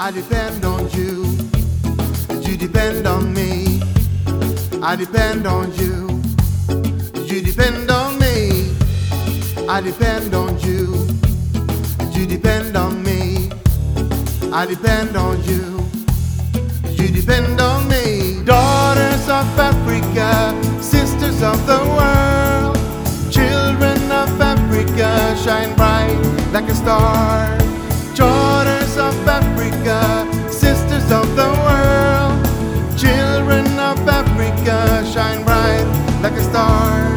I depend on you. You depend on me. I depend on you. You depend on me. I depend on you. You depend on me. I depend on you. You depend on me. Daughters of Africa, sisters of the world, children of Africa, shine bright like a star. Daughters of Africa, sisters of the world, children of Africa, shine bright like a star.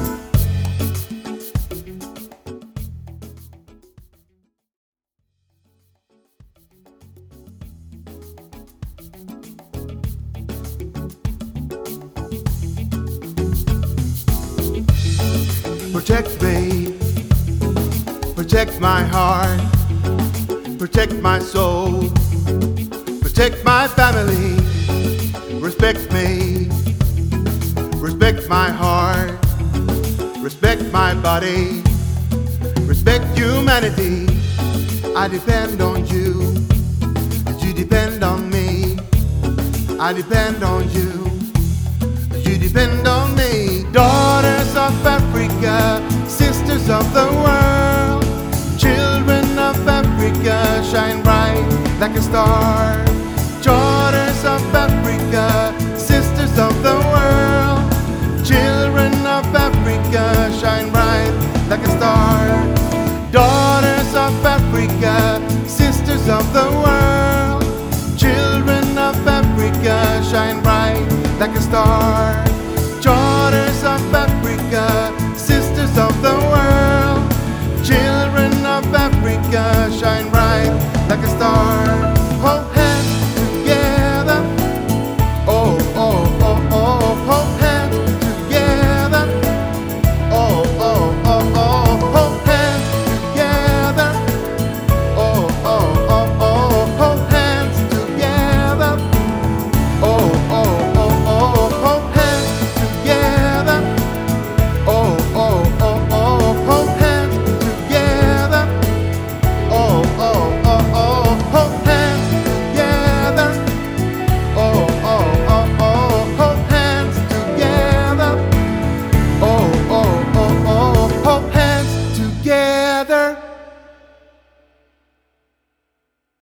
Protect me, protect my heart, protect my soul, protect my family. Respect me, respect my heart, respect my body, respect humanity. I depend on you, you depend on me. I depend on you, you depend on me. Daughters of Africa, sisters of the world, children of Africa, shine bright like a star. Daughters of Africa, sisters of the world, children of Africa, shine bright like a star. Daughters of Africa, sisters of the world, children of Africa, shine bright like a star. Daughters of Africa,